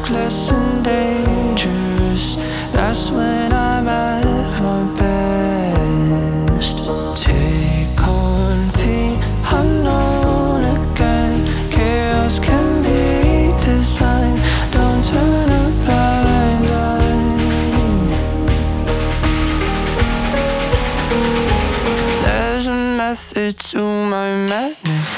reckless and dangerous. That's when I'm at my best. Take on the unknown again. Chaos can be designed. Don't turn a blind eye. There's a method to my madness.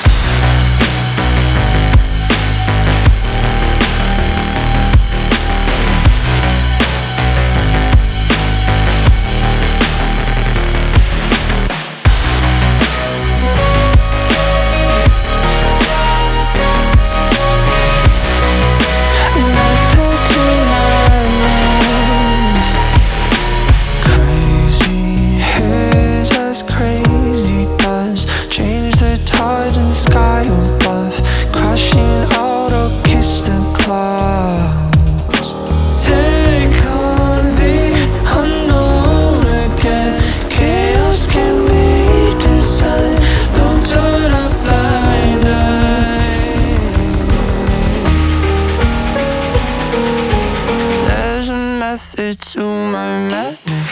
Method to my madness.